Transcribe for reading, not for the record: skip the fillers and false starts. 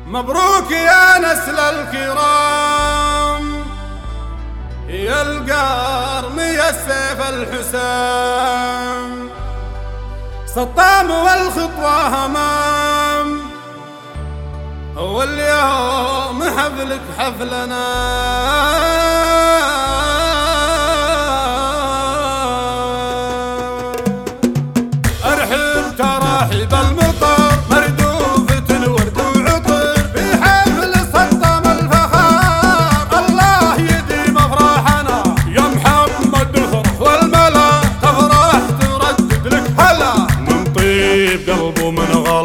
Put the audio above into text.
مبروك يا نسل الكرام، يا القرم يا السيف الحسام، سطام والخطوة همام، واليوم حفلك حفلنا. أرحب تراحب المطر مردوفة الورد وعطر في حفل سطام الفخار، الله يديم أفراحنا يا محمد، الفرح والملا تفرح تردد لك هلا من طيب قلب ومن غار.